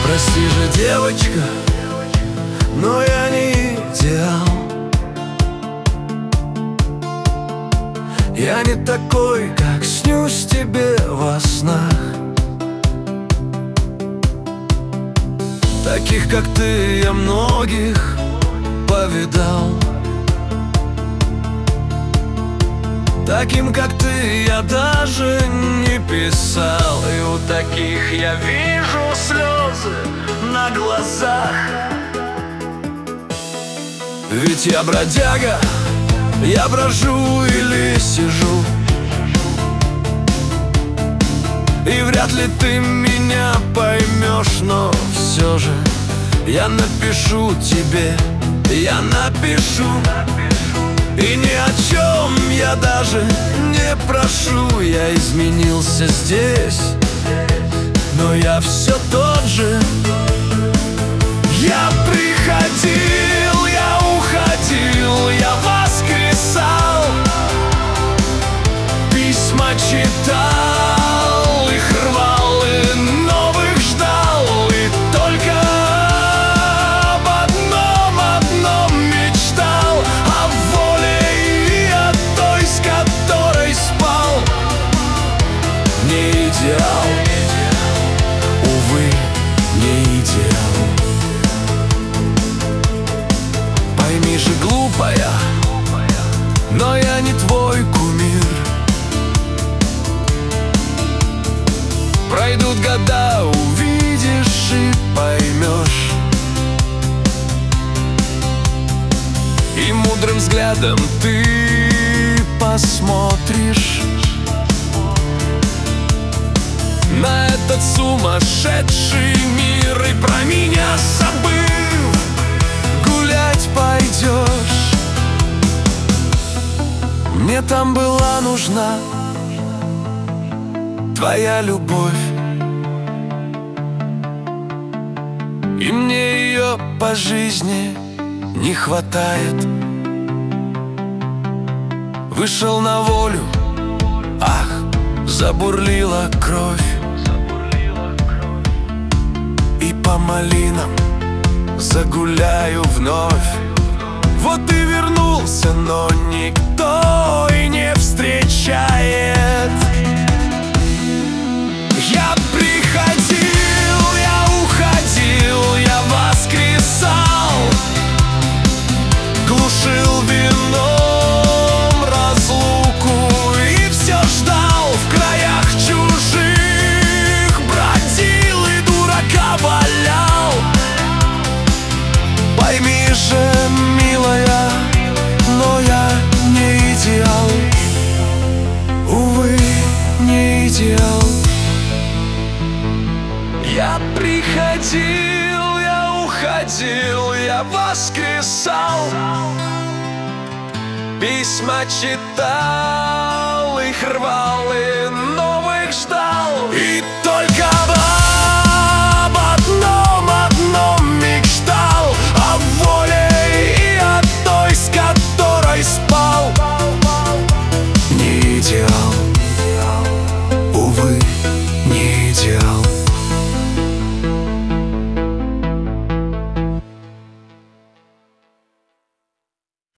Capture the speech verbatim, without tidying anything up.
Прости же, девочка, но я не идеал. Я не такой, как снюсь тебе во снах. Таких, как ты, я многих повидал. Таким, как ты, я даже не писал. И у таких я вижу слезы на глазах. Ведь я бродяга, я брожу или сижу, и вряд ли ты меня поймешь, но все же я напишу тебе, я напишу. И ни о чем я даже не прошу. Я изменился здесь, но я все тот же. Я приходил, я уходил, я воскресал, письма читал, их рвал и новых ждал. И только об одном, одном мечтал: о воле и о той, с которой спал. Не идеал, увы, не идеал. Пойми же, глупая, но я не твой кумир. Пройдут года, увидишь и поймешь. И мудрым взглядом ты посмотришь на этот сумасшедший мир. И про меня забыв, гулять пойдешь. Мне там была нужна твоя любовь, и мне ее по жизни не хватает. Вышел на волю, ах, забурлила кровь. И по малинам загуляю вновь. Вот и вернулся, но никто и не встречает. Я приходил, я уходил, я воскресал, глушил вином разлуку и все ждал. В краях чужих бродил и дурака валял. Пойми же, милая, но я не идеал, увы, не идеал. Я приходил, я уходил, я воскресал, письма читал, их рвал и